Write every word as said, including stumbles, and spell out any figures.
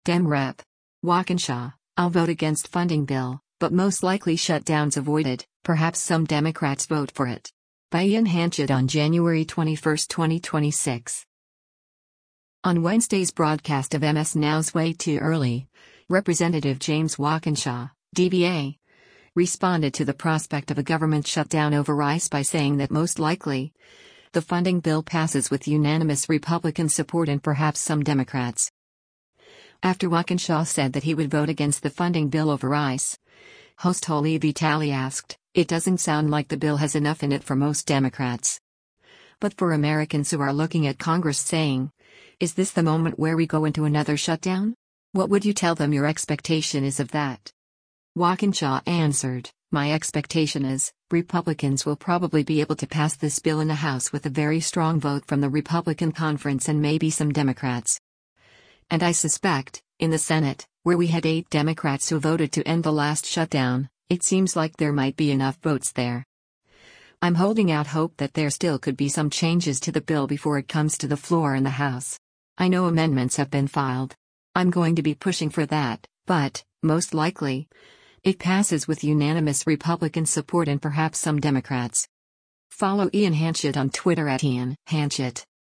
Dem Rep. Walkinshaw, I'll vote against funding bill, but most likely shutdowns avoided, perhaps some Democrats vote for it. By Ian Hanchett on January twenty-first, twenty twenty-six. On Wednesday's broadcast of M S Now's Way Too Early, Representative James Walkinshaw, D B A, responded to the prospect of a government shutdown over ICE by saying that most likely, the funding bill passes with unanimous Republican support and perhaps some Democrats. After Walkinshaw said that he would vote against the funding bill over ICE, host Holly Vitale asked, "It doesn't sound like the bill has enough in it for most Democrats. But for Americans who are looking at Congress saying, is this the moment where we go into another shutdown? What would you tell them your expectation is of that?" Walkinshaw answered, "My expectation is, Republicans will probably be able to pass this bill in the House with a very strong vote from the Republican conference and maybe some Democrats. And I suspect, in the Senate, where we had eight Democrats who voted to end the last shutdown, it seems like there might be enough votes there. I'm holding out hope that there still could be some changes to the bill before it comes to the floor in the House. I know amendments have been filed. I'm going to be pushing for that, but, most likely, it passes with unanimous Republican support and perhaps some Democrats." Follow Ian Hanchett on Twitter at Ian Hanchett.